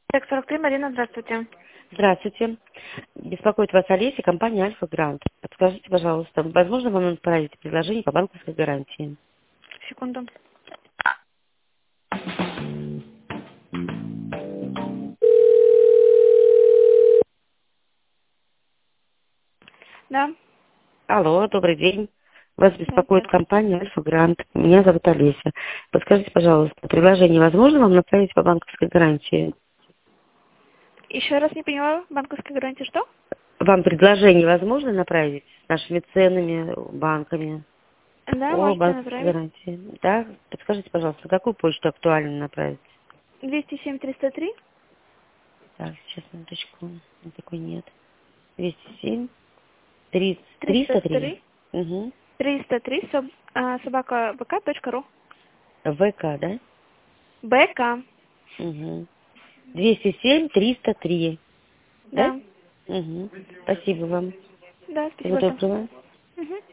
Так, 43, Марина, здравствуйте. Здравствуйте. Беспокоит вас Олеся, компания Альфа Грант. Подскажите, пожалуйста, возможно вам отправить предложение по банковской гарантии? Секунду. Да, Алло, добрый день. Вас да, беспокоит здравствуйте. компания Альфа Грант. Меня зовут Олеся. Подскажите, пожалуйста, предложение возможно вам направить по банковской гарантии? Еще раз не поняла, банковская гарантия что? Вам предложение возможно направить с нашими ценами, банками Да, по можете банковской направить. гарантии? Да? Подскажите, пожалуйста, какую почту актуально направить? 207-303. Так, сейчас, минуточку. Такой нет. 207. 303. 303. Угу. 303, собака bk.ru. ВК, да? БК. Угу. 207-303. Да? Да. Угу. Спасибо вам. Да, Всего спасибо. доброго. Угу.